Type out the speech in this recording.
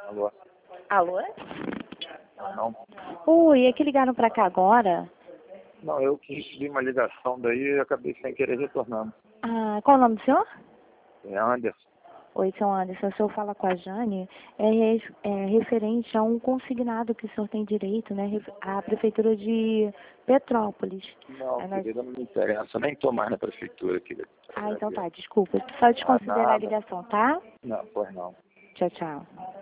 Alô? Alô? Não, Oi, é que ligaram pra cá agora? não, eu que recebi uma ligação daí e acabei sem querer retornando. Ah, qual o nome do senhor? É Anderson. Oi, seu Anderson, o senhor fala com a Jane, é referente a um consignado que o senhor tem direito, né, à Prefeitura de Petrópolis. Não, Aí nós... querida, não me interessa. Eu nem tô mais na prefeitura, querida. Ah, então tá, desculpa, só Ah, desconsiderar a nada. ligação, tá? Não, pois não. Tchau, tchau.